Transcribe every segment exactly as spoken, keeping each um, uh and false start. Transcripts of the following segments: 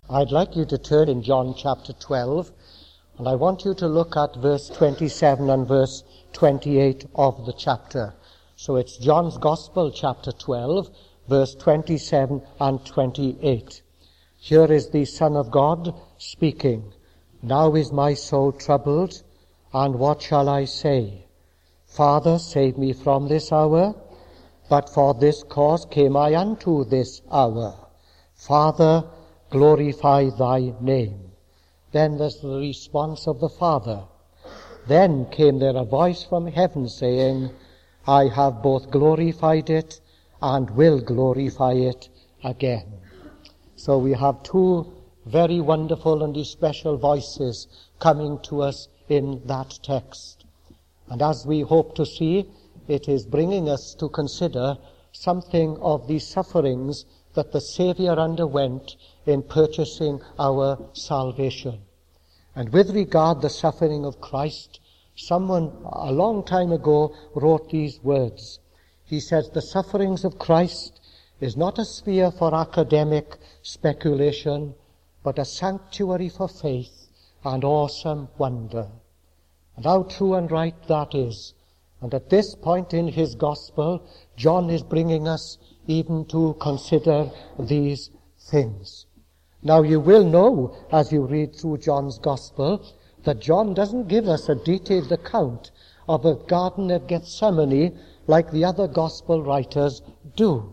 I'd like you to turn in John chapter twelve, and I want you to look at verse twenty-seven and verse twenty-eight of the chapter. So it's John's Gospel, chapter twelve, verse twenty-seven and twenty-eight. Here is the Son of God speaking. Now is my soul troubled, and what shall I say? Father, save me from this hour. But for this cause came I unto this hour. Father, glorify thy name. Then there's the response of the Father. Then came there a voice from heaven saying, I have both glorified it and will glorify it again. So we have two very wonderful and special voices coming to us in that text. And as we hope to see, it is bringing us to consider something of the sufferings that the Saviour underwent in purchasing our salvation. And with regard the suffering of Christ, someone a long time ago wrote these words. He says, the sufferings of Christ is not a sphere for academic speculation, but a sanctuary for faith and awesome wonder. And how true and right that is. And at this point in his Gospel, John is bringing us even to consider these things. Now you will know, as you read through John's Gospel, that John doesn't give us a detailed account of the Garden of Gethsemane like the other Gospel writers do.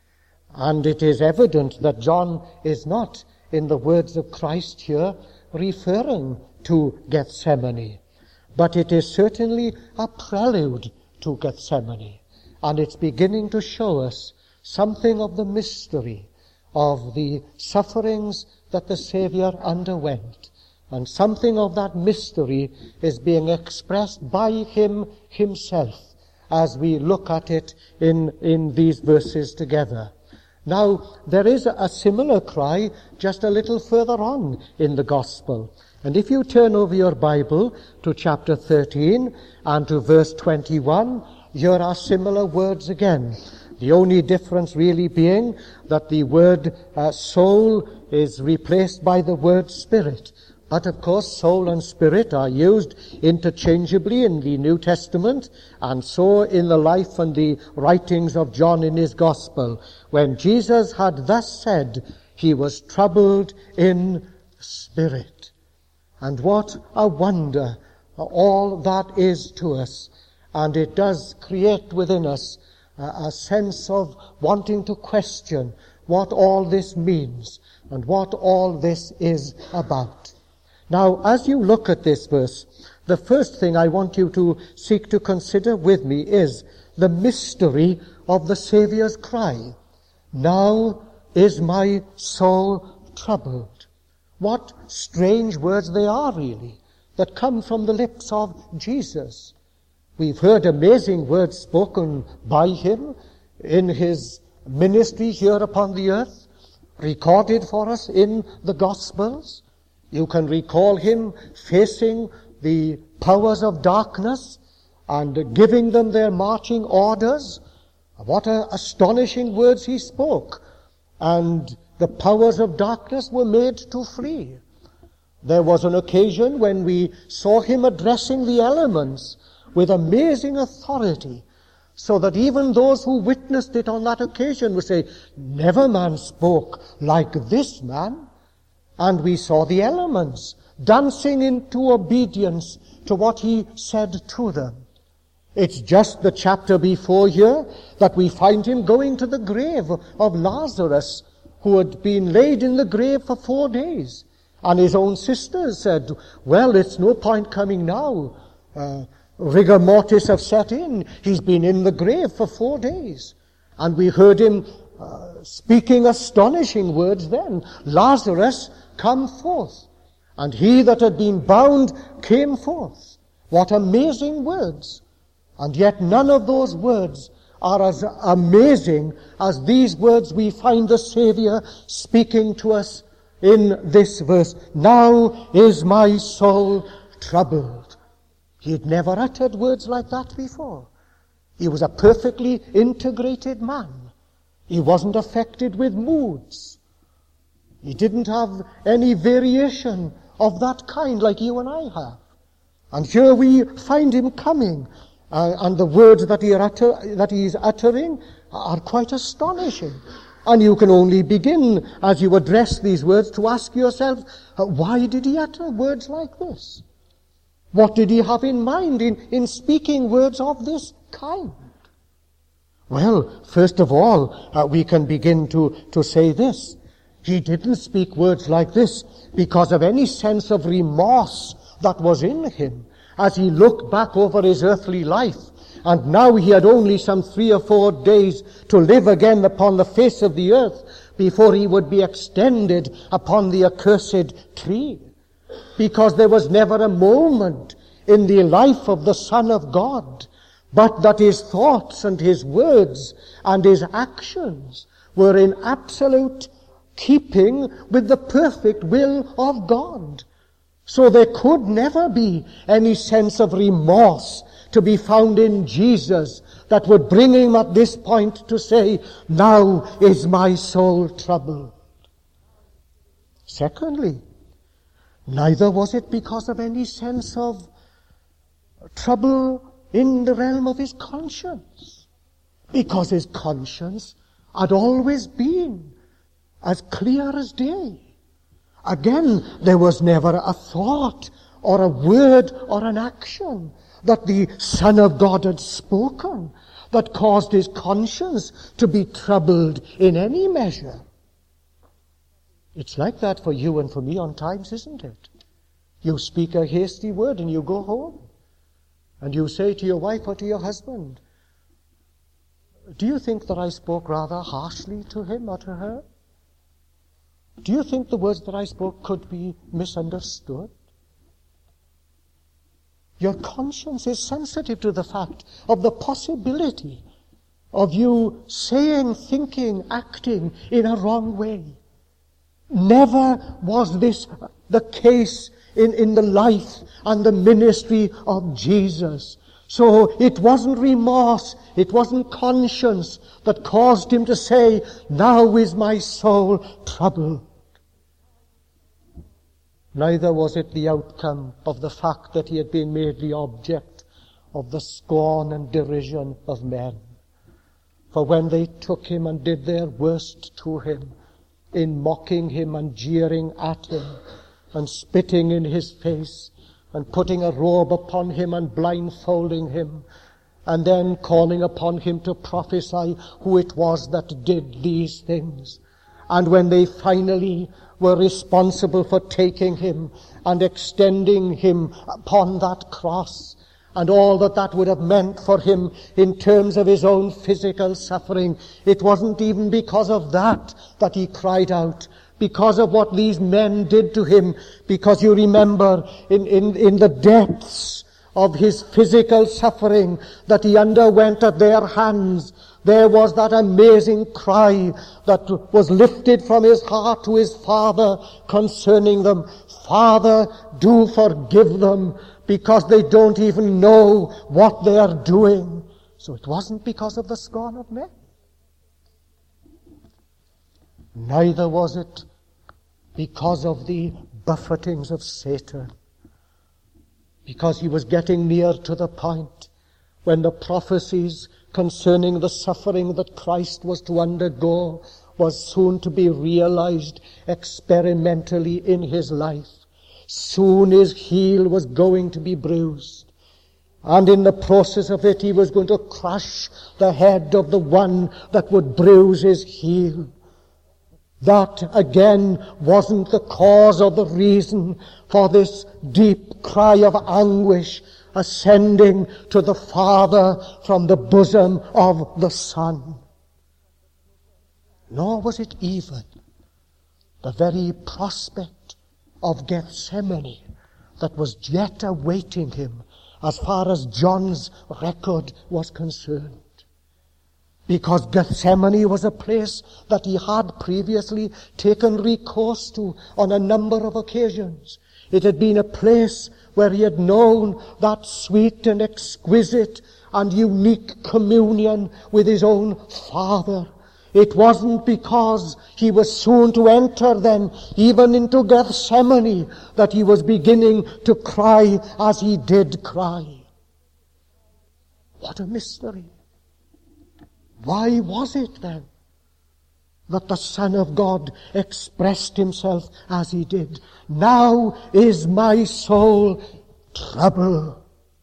And it is evident that John is not, in the words of Christ here, referring to Gethsemane. But it is certainly a prelude to Gethsemane. And it's beginning to show us something of the mystery of the sufferings that the Saviour underwent. And something of that mystery is being expressed by him himself as we look at it in, in these verses together. Now, there is a similar cry just a little further on in the Gospel. And if you turn over your Bible to chapter thirteen and to verse twenty-one, here are similar words again. The only difference really being that the word uh, soul is replaced by the word spirit. But of course, soul and spirit are used interchangeably in the New Testament, and so in the life and the writings of John in his Gospel. When Jesus had thus said, he was troubled in spirit. And what a wonder all that is to us. And it does create within us a, a sense of wanting to question what all this means and what all this is about. Now, as you look at this verse, the first thing I want you to seek to consider with me is the mystery of the Saviour's cry. Now is my soul troubled. What strange words they are, really, that come from the lips of Jesus. We've heard amazing words spoken by him in his ministry here upon the earth, recorded for us in the Gospels. You can recall him facing the powers of darkness and giving them their marching orders. What a astonishing words he spoke. And the powers of darkness were made to flee. There was an occasion when we saw him addressing the elements with amazing authority, so that even those who witnessed it on that occasion would say, never man spoke like this man. And we saw the elements dancing into obedience to what he said to them. It's just the chapter before here that we find him going to the grave of Lazarus, who had been laid in the grave for four days. And his own sisters said, well, it's no point coming now. Uh, rigor mortis have set in. He's been in the grave for four days. And we heard him uh, speaking astonishing words then. Lazarus, come forth. And he that had been bound came forth. What amazing words. And yet none of those words are as amazing as these words we find the Saviour speaking to us in this verse. Now is my soul troubled. He had never uttered words like that before. He was a perfectly integrated man. He wasn't affected with moods. He didn't have any variation of that kind like you and I have. And here we find him coming, uh, and the words that he, utter, that he is uttering are quite astonishing. And you can only begin, as you address these words, to ask yourself, uh, why did he utter words like this? What did he have in mind in, in speaking words of this kind? Well, first of all, uh, we can begin to, to say this. He didn't speak words like this because of any sense of remorse that was in him as he looked back over his earthly life. And now he had only some three or four days to live again upon the face of the earth before he would be extended upon the accursed tree. Because there was never a moment in the life of the Son of God but that his thoughts and his words and his actions were in absolute keeping with the perfect will of God. So there could never be any sense of remorse to be found in Jesus that would bring him at this point to say, now is my soul troubled. Secondly, neither was it because of any sense of trouble in the realm of his conscience, because his conscience had always been as clear as day. Again, there was never a thought or a word or an action that the Son of God had spoken that caused his conscience to be troubled in any measure. It's like that for you and for me on times, isn't it? You speak a hasty word and you go home. And you say to your wife or to your husband, do you think that I spoke rather harshly to him or to her? Do you think the words that I spoke could be misunderstood? Your conscience is sensitive to the fact of the possibility of you saying, thinking, acting in a wrong way. Never was this the case in, in the life and the ministry of Jesus. So it wasn't remorse, it wasn't conscience that caused him to say, now is my soul troubled. Neither was it the outcome of the fact that he had been made the object of the scorn and derision of men. For when they took him and did their worst to him, in mocking him and jeering at him, and spitting in his face, and putting a robe upon him and blindfolding him, and then calling upon him to prophesy who it was that did these things. And when they finally were responsible for taking him and extending him upon that cross, and all that that would have meant for him in terms of his own physical suffering, it wasn't even because of that that he cried out, because of what these men did to him, because you remember in, in, in the depths of his physical suffering that he underwent at their hands, there was that amazing cry that was lifted from his heart to his Father concerning them. Father, do forgive them, because they don't even know what they are doing. So it wasn't because of the scorn of men. Neither was it because of the buffetings of Satan, because he was getting near to the point when the prophecies concerning the suffering that Christ was to undergo was soon to be realized experimentally in his life. Soon his heel was going to be bruised, and in the process of it he was going to crush the head of the one that would bruise his heel. That again wasn't the cause or the reason for this deep cry of anguish ascending to the Father from the bosom of the Son. Nor was it even the very prospect of Gethsemane that was yet awaiting him as far as John's record was concerned. Because Gethsemane was a place that he had previously taken recourse to on a number of occasions. It had been a place where he had known that sweet and exquisite and unique communion with his own Father. It wasn't because he was soon to enter then even into Gethsemane that he was beginning to cry as he did cry. What a mystery. Why was it then that the Son of God expressed himself as he did? Now is my soul troubled.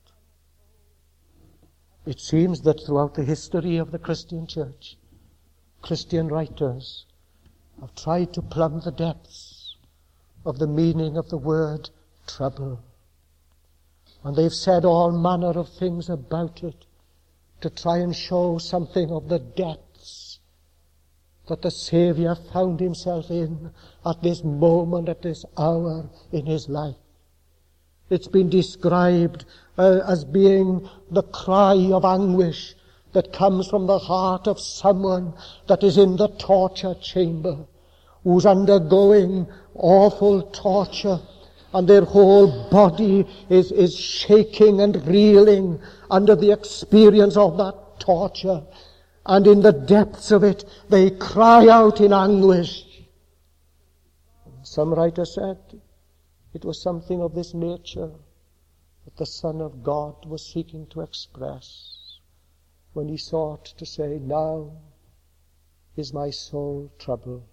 It seems that throughout the history of the Christian church, Christian writers have tried to plumb the depths of the meaning of the word trouble. And they've said all manner of things about it to try and show something of the depths that the Savior found himself in at this moment, at this hour in his life. It's been described uh, as being the cry of anguish that comes from the heart of someone that is in the torture chamber, who's undergoing awful torture, and their whole body is, is shaking and reeling under the experience of that torture. And in the depths of it, they cry out in anguish. Some writer said it was something of this nature that the Son of God was seeking to express when he sought to say, now is my soul troubled.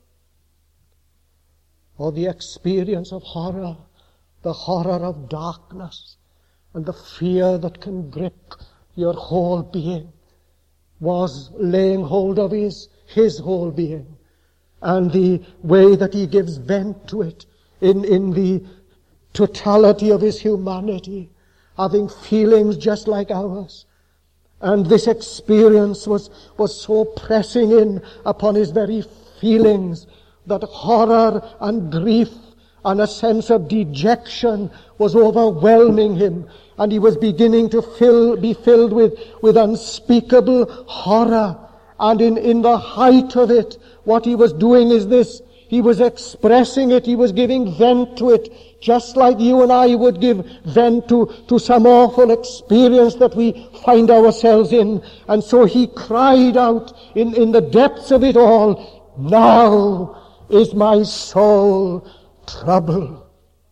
Or the experience of horror, the horror of darkness, and the fear that can grip your whole being, was laying hold of his, his whole being. And the way that he gives vent to it in, in the totality of his humanity, having feelings just like ours. And this experience was, was so pressing in upon his very feelings that horror and grief and a sense of dejection was overwhelming him, and he was beginning to fill, be filled with, with unspeakable horror. And in, in the height of it, what he was doing is this: he was expressing it, he was giving vent to it, just like you and I would give vent to, to some awful experience that we find ourselves in. And so he cried out in, in the depths of it all, now is my soul troubled.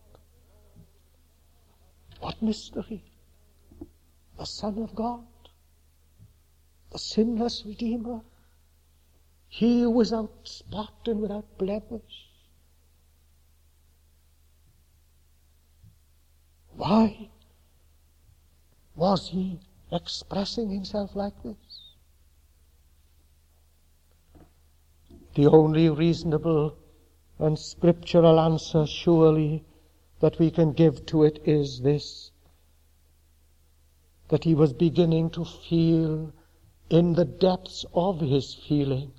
What mystery! The Son of God, the sinless Redeemer, he without spot and without blemish. Why was he expressing himself like this? The only reasonable and scriptural answer, surely, that we can give to it is this: that he was beginning to feel in the depths of his feeling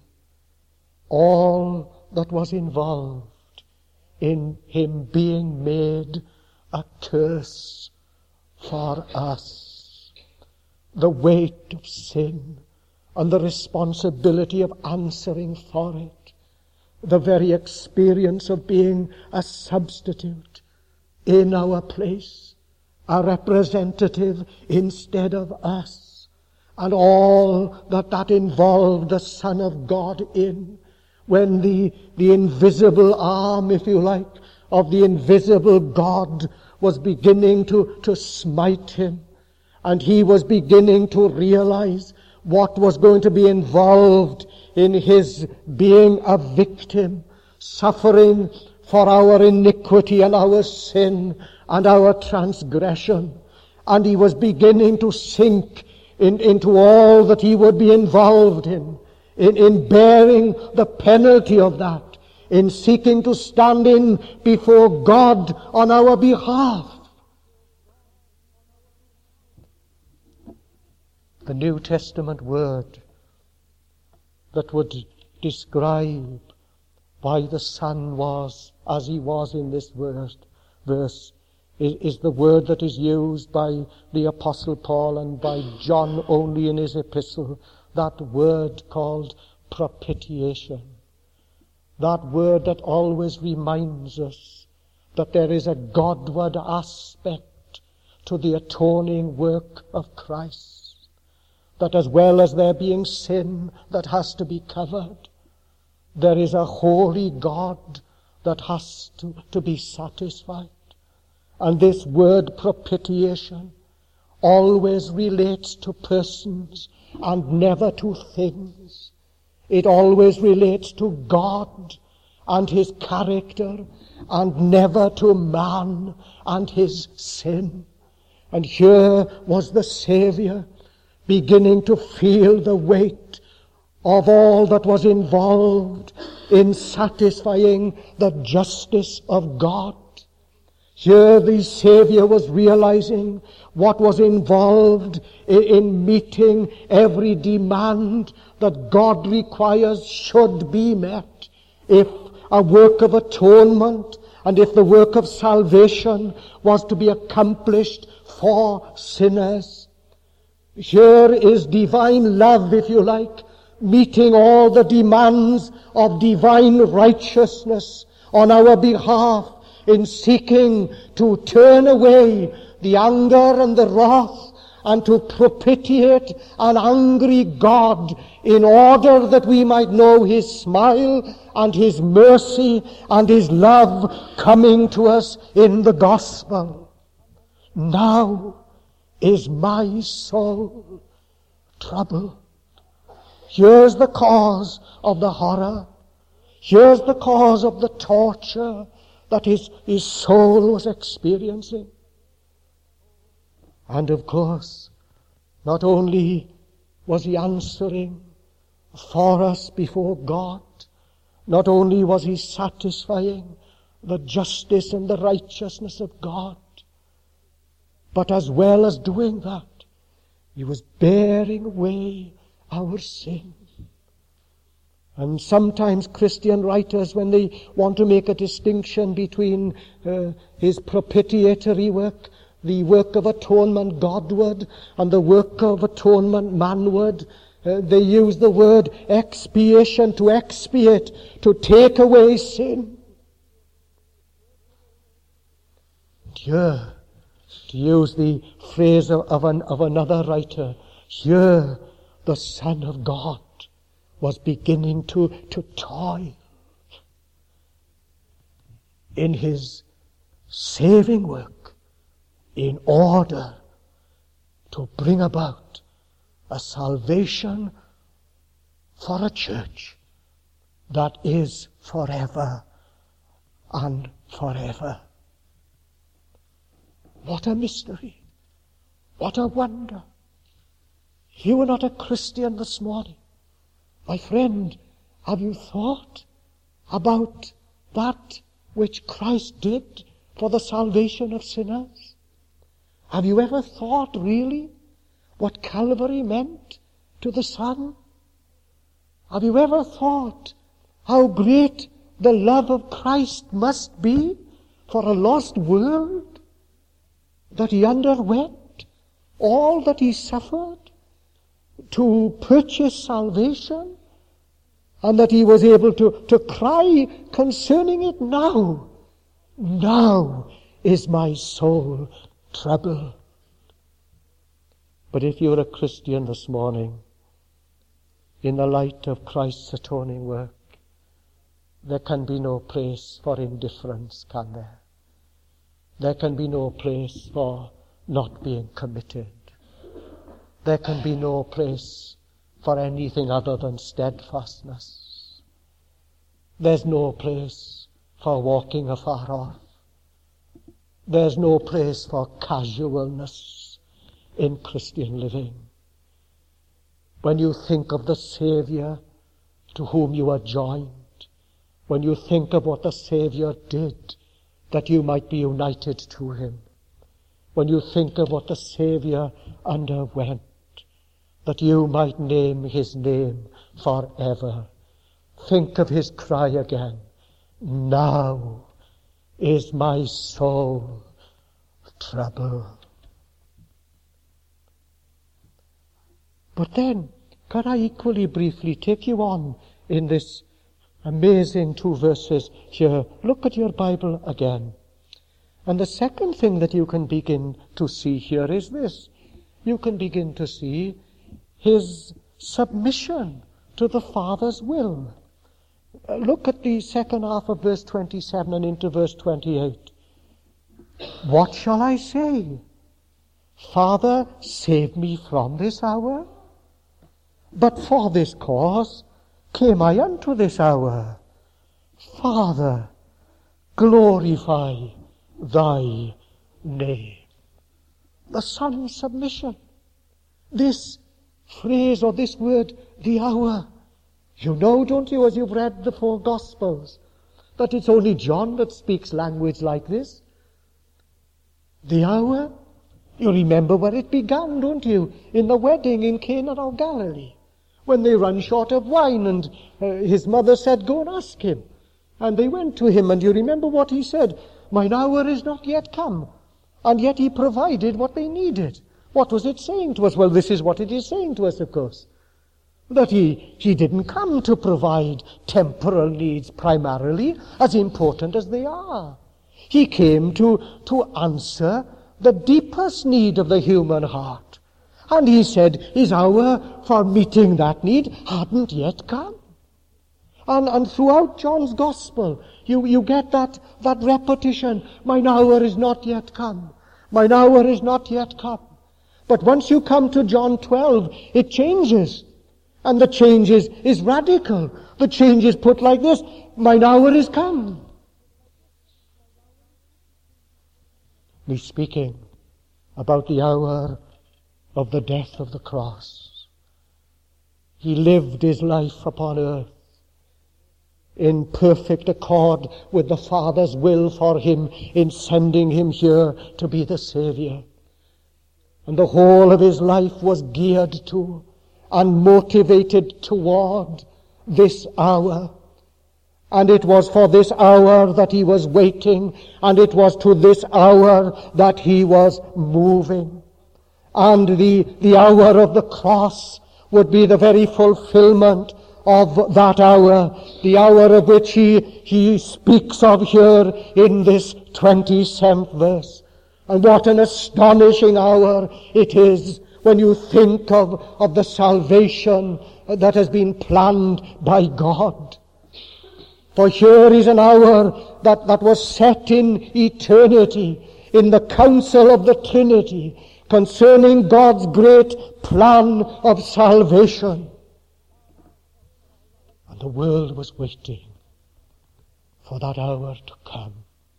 all that was involved in him being made a curse for us. The weight of sin and the responsibility of answering for it. The very experience of being a substitute in our place, a representative instead of us, and all that that involved the Son of God in, when the, the invisible arm, if you like, of the invisible God was beginning to, to smite him, and he was beginning to realize what was going to be involved in his being a victim, suffering for our iniquity and our sin and our transgression. And he was beginning to sink in, into all that he would be involved in, in, in bearing the penalty of that, in seeking to stand in before God on our behalf. The New Testament word that would describe why the Son was as he was in this verse, verse is, is the word that is used by the Apostle Paul and by John only in his epistle, that word called propitiation. That word that always reminds us that there is a Godward aspect to the atoning work of Christ. That as well as there being sin that has to be covered, there is a holy God that has to, to be satisfied. And this word propitiation always relates to persons and never to things. It always relates to God and his character and never to man and his sin. And here was the Savior beginning to feel the weight of all that was involved in satisfying the justice of God. Here the Savior was realizing what was involved in meeting every demand that God requires should be met if a work of atonement and if the work of salvation was to be accomplished for sinners. Here is divine love, if you like, meeting all the demands of divine righteousness on our behalf in seeking to turn away the anger and the wrath and to propitiate an angry God in order that we might know his smile and his mercy and his love coming to us in the gospel. Now is my soul troubled. Here's the cause of the horror. Here's the cause of the torture that his, his soul was experiencing. And of course, not only was he answering for us before God, not only was he satisfying the justice and the righteousness of God, but as well as doing that, he was bearing away our sin. And sometimes Christian writers, when they want to make a distinction between uh, his propitiatory work, the work of atonement Godward, and the work of atonement manward, uh, they use the word expiation, to expiate, to take away sin. And here, to use the phrase of, of, an, of another writer, here the Son of God was beginning to, to toil in his saving work in order to bring about a salvation for a church that is forever and forever. What a mystery. What a wonder. If you were not a Christian this morning, my friend, have you thought about that which Christ did for the salvation of sinners? Have you ever thought really what Calvary meant to the Son? Have you ever thought how great the love of Christ must be for a lost world, that he underwent all that he suffered to purchase salvation, and that he was able to, to cry concerning it, now, now is my soul troubled. But if you're a Christian this morning, in the light of Christ's atoning work, there can be no place for indifference, can there? There can be no place for not being committed. There can be no place for anything other than steadfastness. There's no place for walking afar off. There's no place for casualness in Christian living. When you think of the Savior to whom you are joined, when you think of what the Savior did that you might be united to him, when you think of what the Savior underwent that you might name his name forever, think of his cry again, now is my soul troubled. But then, can I equally briefly take you on in this amazing two verses here? Look at your Bible again. And the second thing that you can begin to see here is this. You can begin to see his submission to the Father's will. Uh, look at the second half of verse twenty-seven and into verse twenty-eight. What shall I say? Father, save me from this hour. But for this cause came I unto this hour. Father, glorify thy name. The Son's submission. This phrase or this word, the hour. You know, don't you, as you've read the four Gospels, that it's only John that speaks language like this. The hour. You remember where it began, don't you? In the wedding in Cana of Galilee, when they run short of wine, and uh, his mother said, go and ask him. And they went to him, and you remember what he said? Mine hour is not yet come. And yet he provided what they needed. What was it saying to us? Well, this is what it is saying to us, of course. That he, he didn't come to provide temporal needs primarily, as important as they are. He came to, to answer the deepest need of the human heart. And he said his hour for meeting that need hadn't yet come. And, and throughout John's Gospel, you, you get that, that repetition, mine hour is not yet come. Mine hour is not yet come. But once you come to John twelve, it changes. And the change is, is radical. The change is put like this, mine hour is come. He's speaking about the hour of the death of the cross. He lived his life upon earth in perfect accord with the Father's will for him in sending him here to be the Savior. And the whole of his life was geared to and motivated toward this hour. And it was for this hour that he was waiting, and it was to this hour that he was moving. And the, the hour of the cross would be the very fulfillment of that hour, the hour of which he, he speaks of here in this twenty-seventh verse. And what an astonishing hour it is when you think of, of the salvation that has been planned by God. For here is an hour that, that was set in eternity, in the council of the Trinity, concerning God's great plan of salvation. And the world was waiting for that hour to come.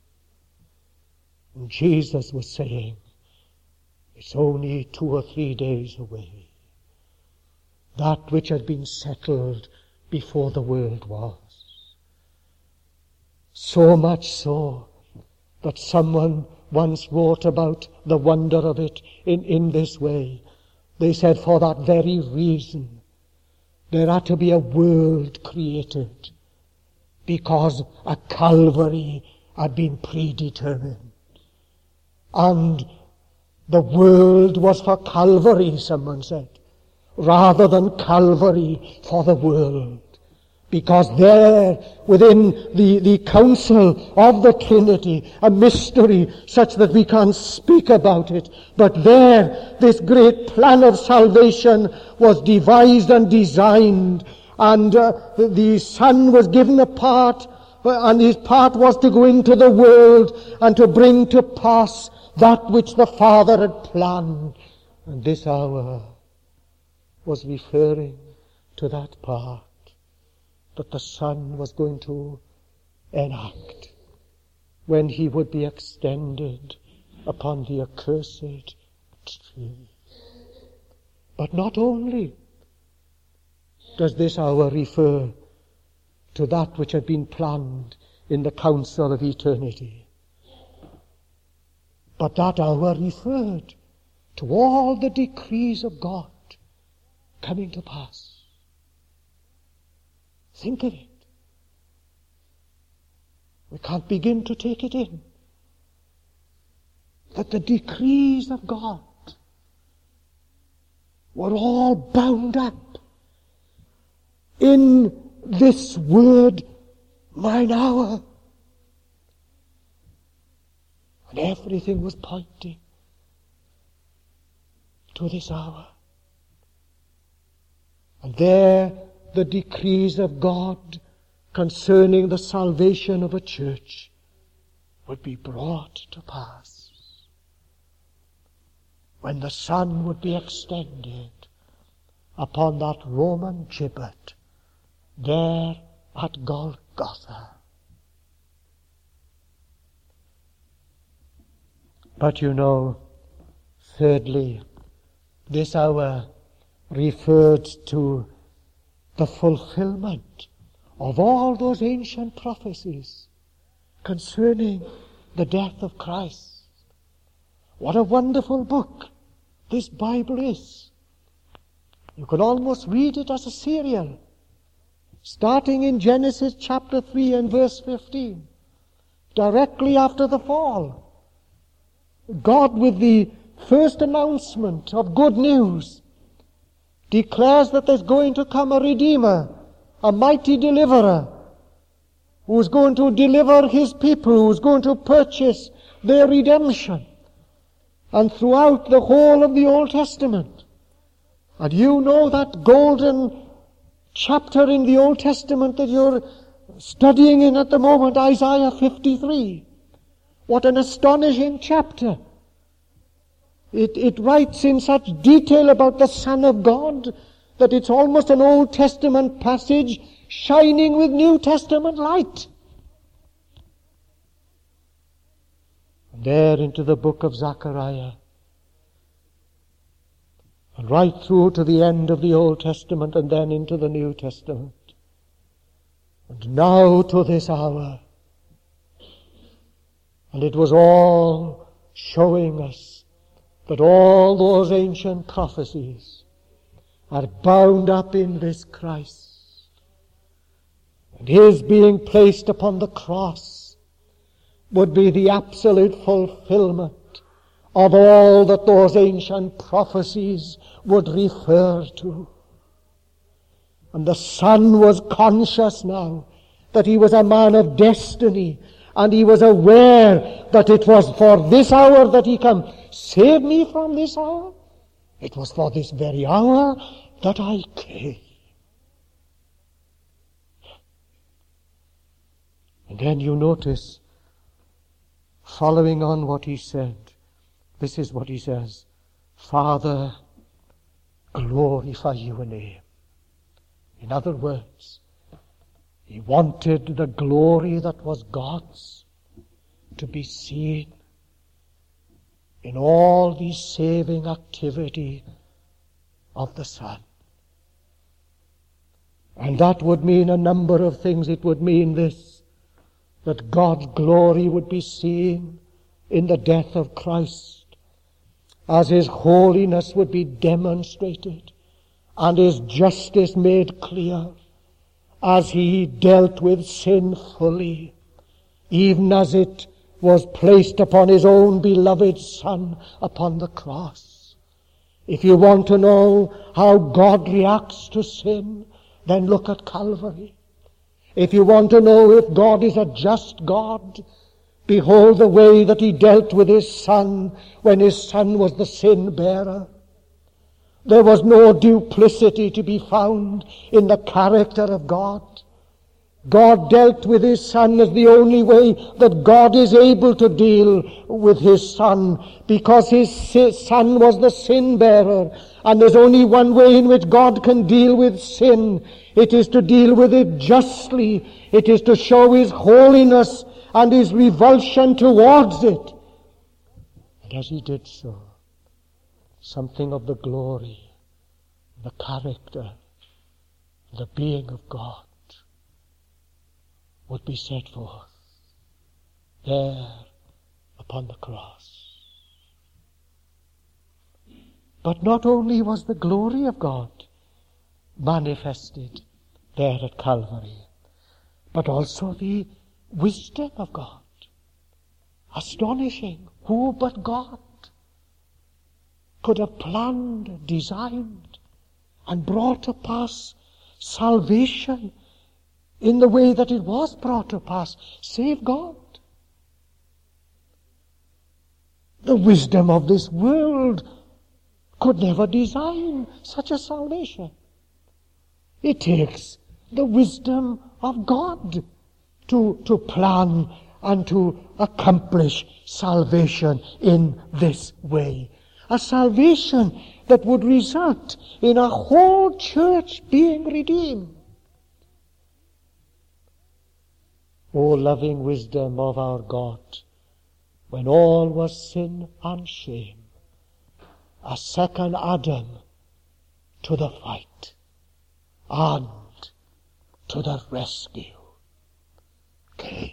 And Jesus was saying, it's only two or three days away. That which had been settled before the world was. So much so that someone once wrote about the wonder of it in, in this way. They said, for that very reason, there had to be a world created, because a Calvary had been predetermined. And the world was for Calvary, someone said, rather than Calvary for the world. Because there, within the, the council of the Trinity, a mystery such that we can't speak about it, but there, this great plan of salvation was devised and designed, and uh, the, the Son was given a part, and his part was to go into the world and to bring to pass that which the Father had planned. And this hour was referring to that part that the Son was going to enact when he would be extended upon the accursed tree. But not only does this hour refer to that which had been planned in the council of eternity, but that hour referred to all the decrees of God coming to pass. Think of it. We can't begin to take it in. That the decrees of God were all bound up in this word, mine hour. And everything was pointing to this hour. And there the decrees of God concerning the salvation of a church would be brought to pass, when the sun would be extended upon that Roman gibbet there at Golgotha. But you know, thirdly, this hour referred to the fulfillment of all those ancient prophecies concerning the death of Christ. What a wonderful book this Bible is. You can almost read it as a serial, starting in Genesis chapter three and verse fifteen, directly after the fall. God, with the first announcement of good news, declares that there's going to come a Redeemer, a mighty deliverer, who's going to deliver his people, who's going to purchase their redemption. And throughout the whole of the Old Testament, and you know that golden chapter in the Old Testament that you're studying in at the moment, Isaiah fifty-three. What an astonishing chapter. It, it writes in such detail about the Son of God that it's almost an Old Testament passage shining with New Testament light. And there into the book of Zechariah, and right through to the end of the Old Testament and then into the New Testament. And now to this hour. And it was all showing us that all those ancient prophecies are bound up in this Christ. And his being placed upon the cross would be the absolute fulfillment of all that those ancient prophecies would refer to. And the Son was conscious now that he was a man of destiny, and he was aware that it was for this hour that he came. Save me from this hour? It was for this very hour that I came. And then you notice, following on what he said, this is what he says: Father, glorify your name. In other words, he wanted the glory that was God's to be seen in all the saving activity of the Son. And that would mean a number of things. It would mean this, that God's glory would be seen in the death of Christ, as his holiness would be demonstrated and his justice made clear, as he dealt with sin fully, even as it was placed upon his own beloved Son upon the cross. If you want to know how God reacts to sin, then look at Calvary. If you want to know if God is a just God, behold the way that he dealt with his Son when his Son was the sin bearer. There was no duplicity to be found in the character of God. God dealt with his Son as the only way that God is able to deal with his Son, because his Son was the sin bearer, and there's only one way in which God can deal with sin. It is to deal with it justly. It is to show his holiness and his revulsion towards it. And as he did so, something of the glory, the character, the being of God would be set forth there upon the cross. But not only was the glory of God manifested there at Calvary, but also the wisdom of God. Astonishing. Who but God could have planned, designed, and brought to pass salvation in the way that it was brought to pass, save God? The wisdom of this world could never design such a salvation. It takes the wisdom of God to, to plan and to accomplish salvation in this way. A salvation that would result in a whole church being redeemed. O loving wisdom of our God, when all was sin and shame, a second Adam to the fight and to the rescue came.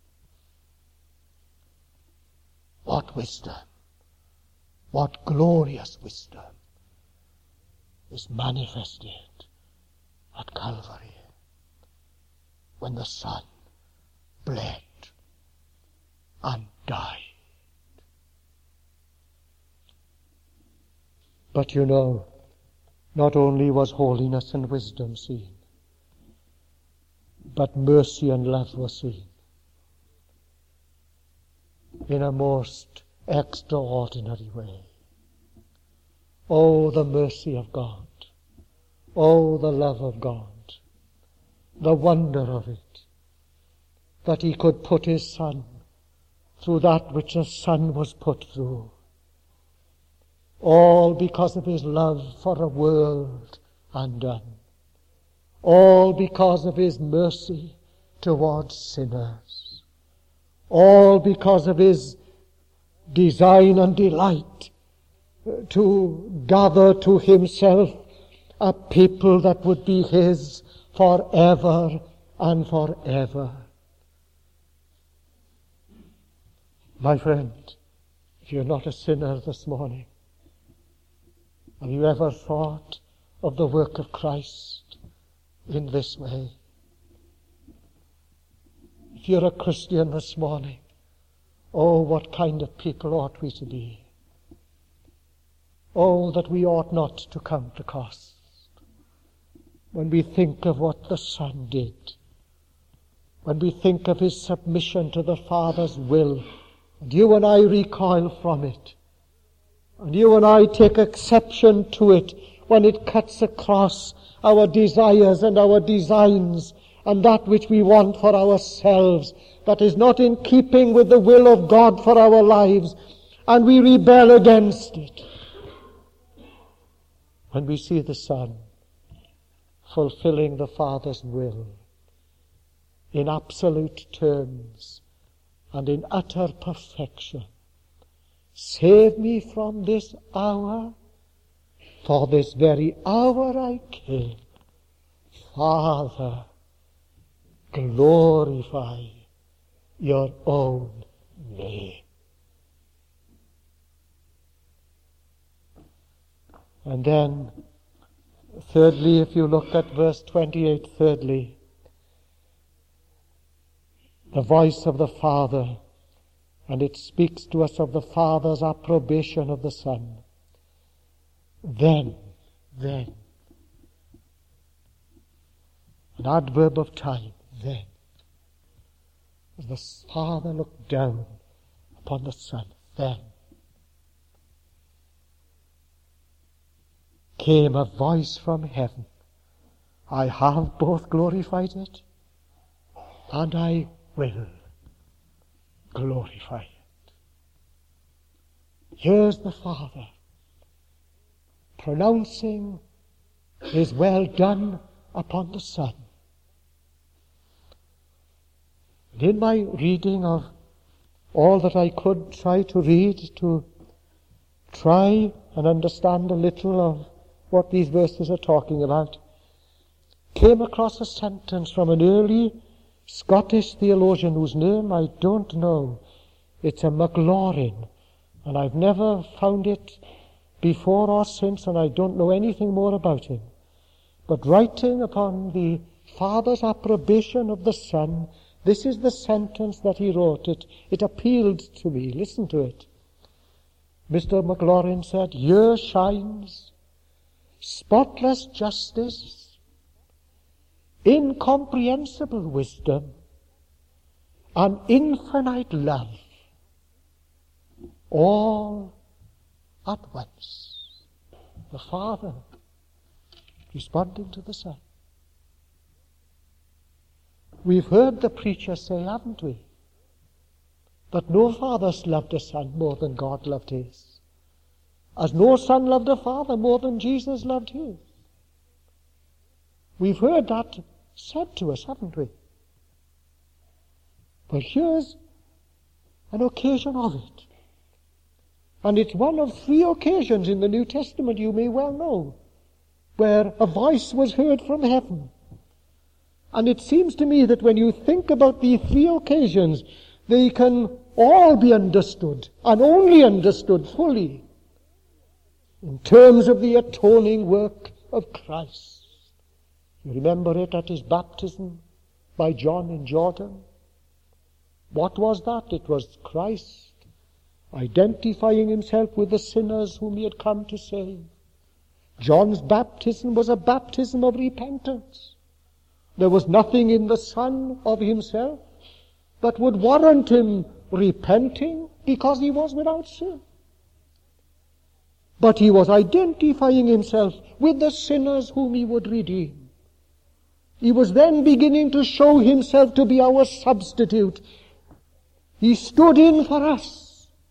What wisdom, what glorious wisdom is manifested at Calvary when the Son bled and died. But you know, not only was holiness and wisdom seen, but mercy and love were seen in a most extraordinary way. Oh, the mercy of God. Oh, the love of God. The wonder of it, that he could put his Son through that which a Son was put through. All because of his love for a world undone. All because of his mercy towards sinners. All because of his design and delight to gather to himself a people that would be his forever and forever. My friend, if you're not a sinner this morning, have you ever thought of the work of Christ in this way? If you're a Christian this morning, oh, what kind of people ought we to be? Oh, that we ought not to count the cost when we think of what the Son did, when we think of his submission to the Father's will, and you and I recoil from it, and you and I take exception to it when it cuts across our desires and our designs and that which we want for ourselves that is not in keeping with the will of God for our lives, and we rebel against it. When we see the Son fulfilling the Father's will in absolute terms and in utter perfection, save me from this hour, for this very hour I came. Father, glorify your own name. And then, thirdly, if you look at verse twenty-eight, thirdly, the voice of the Father, and it speaks to us of the Father's approbation of the Son. Then, then, an adverb of time, then, as the Father looked down upon the Son, then came a voice from heaven. I have both glorified it, and I will glorify it. Here's the Father pronouncing his well done upon the Son. And in my reading of all that I could try to read, to try and understand a little of what these verses are talking about, came across a sentence from an early Scottish theologian whose name I don't know. It's a Maclaurin, and I've never found it before or since, and I don't know anything more about him. But writing upon the Father's approbation of the Son, this is the sentence that he wrote. It, it appealed to me. Listen to it. Mister Maclaurin said, "Here shines spotless justice, incomprehensible wisdom, and infinite love, all at once." The Father responding to the Son. we've heard the preacher say, haven't we, that no father's loved a son more than God loved his, as no son loved a father more than Jesus loved his. We've heard that said to us, haven't we? But here's an occasion of it. And it's one of three occasions in the New Testament, you may well know, where a voice was heard from heaven. And it seems to me that when you think about these three occasions, they can all be understood, and only understood fully, in terms of the atoning work of Christ. You remember it at his baptism by John in Jordan? What was that? It was Christ identifying himself with the sinners whom he had come to save. John's baptism was a baptism of repentance. There was nothing in the Son of himself that would warrant him repenting because he was without sin. But he was identifying himself with the sinners whom he would redeem. He was then beginning to show himself to be our substitute. He stood in for us.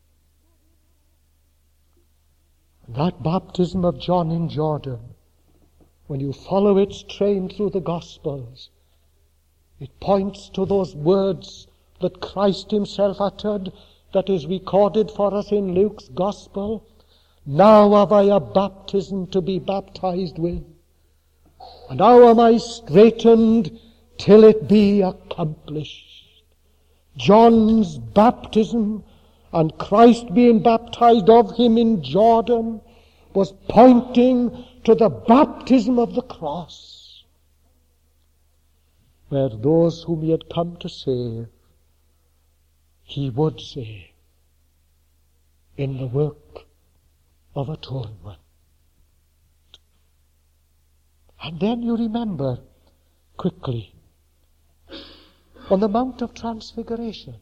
That baptism of John in Jordan, when you follow its train through the Gospels, it points to those words that Christ himself uttered, that is recorded for us in Luke's Gospel. Now have I a baptism to be baptized with, and how am I straitened till it be accomplished. John's baptism and Christ being baptized of him in Jordan was pointing to the baptism of the cross, where those whom he had come to save, he would save in the work of atonement. And then you remember quickly on the Mount of Transfiguration.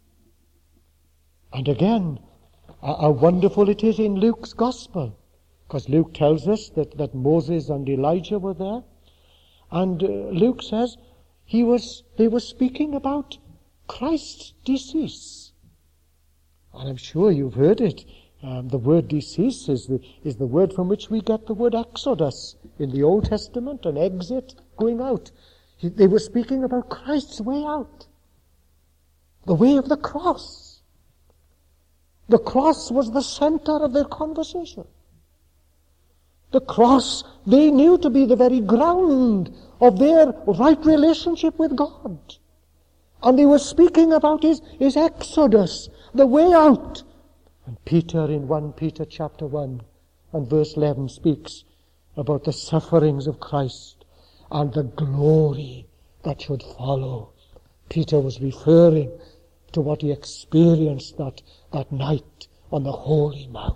And again, how wonderful it is in Luke's Gospel, because Luke tells us that, that Moses and Elijah were there. And uh, Luke says he was, they were speaking about Christ's decease. And I'm sure you've heard it. Um, the word decease is the, is the word from which we get the word exodus in the Old Testament, an exit, going out. He, they were speaking about Christ's way out, the way of the cross. The cross was the center of their conversation. The cross they knew to be the very ground of their right relationship with God. And they were speaking about his, his exodus, the way out. And Peter in First Peter chapter one and verse eleven speaks about the sufferings of Christ and the glory that should follow. Peter was referring to what he experienced that, that night on the Holy Mount.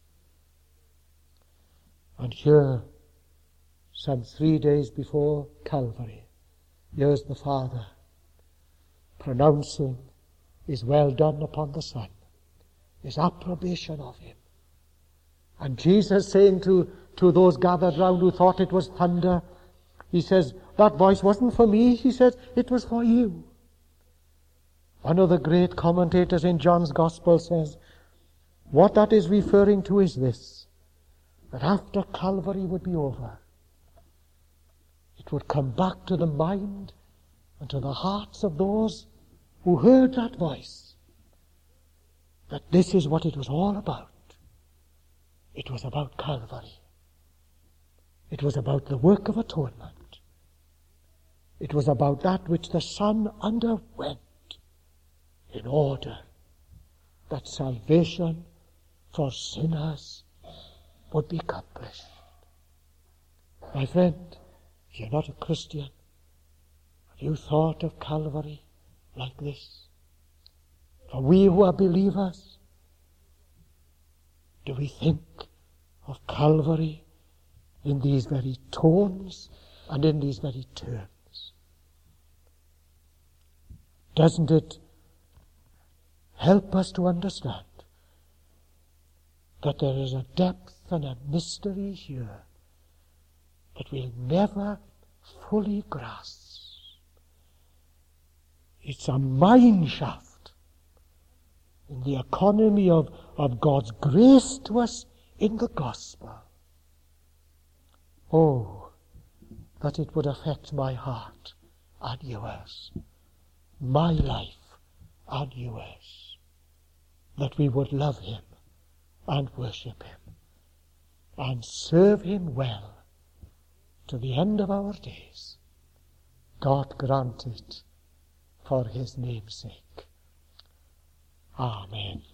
And here, some three days before Calvary, here's the Father pronouncing his well done upon the Son, his approbation of him. And Jesus saying to, to those gathered round who thought it was thunder, he says, that voice wasn't for me, he says, it was for you. One of the great commentators in John's Gospel says, what that is referring to is this, that after Calvary would be over, it would come back to the mind and to the hearts of those who heard that voice, that this is what it was all about. It was about Calvary. It was about the work of atonement. It was about that which the Son underwent in order that salvation for sinners would be accomplished. My friend, if you're not a Christian, have you thought of Calvary like this? For we who are believers, do we think of Calvary in these very tones and in these very terms? Doesn't it help us to understand that there is a depth and a mystery here that we'll never fully grasp? It's a mine shaft in the economy of, of God's grace to us in the gospel. Oh, that it would affect my heart and yours, my life and yours, that we would love him and worship him and serve him well to the end of our days. God grant it for his name's sake. Amen.